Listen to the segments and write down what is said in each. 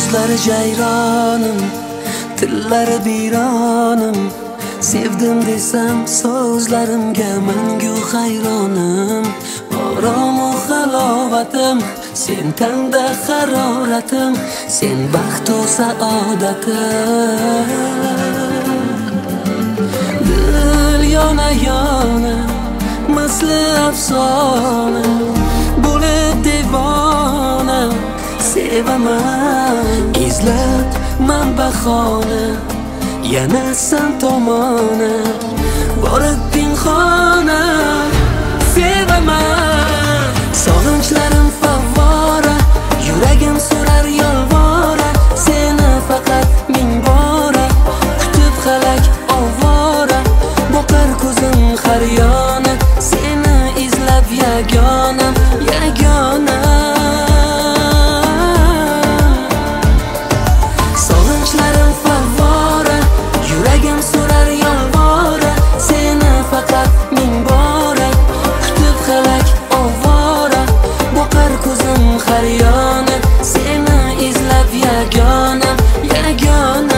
So'zlari jayronim, tillari biyronim. Sevdim desam so'zlarimga mangu hayronim. Oromu halovatim, sen tanda haroratim, sen baxtu saodatim. Dil yona yona misli afsona, bo'lib devona sevaman. Izlabman bahona, yana san tomona, borib pinhona sevaman. Sog'inchlarim favvora, yuragim so'rar yolvora, seni faqat ming bora kutib halak ovora. Boqar ko'zim har yona, seni izlab yagonam, yagona. Sog'inchlarim favvora, yuragim so'rar yolvora, seni faqat ming bora kutib halak ovora. Boqar ko'zim har yona, seni izlab yagonam, yagona.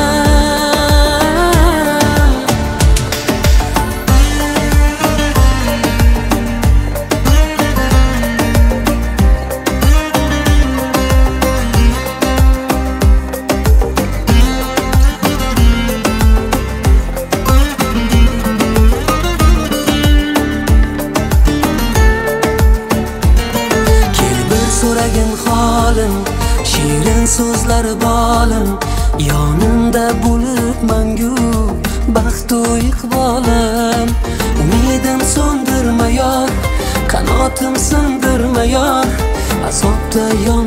So'ragin holim, shirin so'zlari bolim, yonimda bo'lib mangu baxtu iqbolim. Umidim so'ndirmayor, qanotim sindirmayor, azobda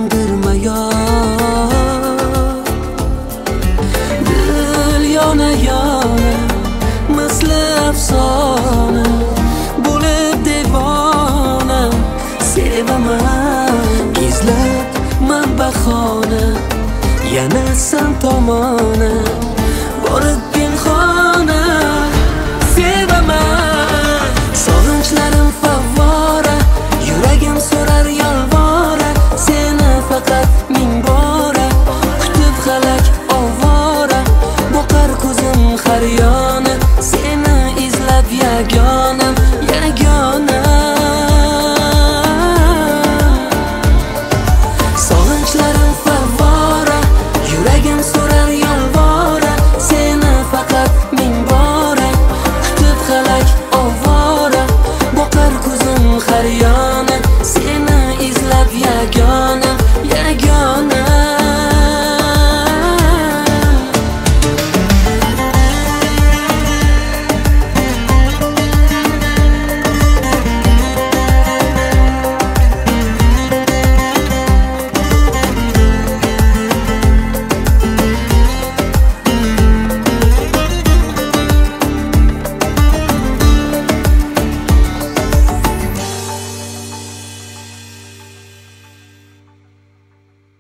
yondirmayor. Dil yona yona misli afsona, bo'lib devona sevaman. Izlabman bahona, yana san tomona, borib pinhona sevaman. Sog'inchlarim favvora, yuragim so'rar yolvora, seni faqat ming bora kutib halak ovora. Boqar ko'zim har yona, seni izlab yagonam, yagona. Sog'inchlarim favvora, yuragim so'rar yolvora, seni faqat ming bora kutib halak ovora. Boqar ko'zim har yona,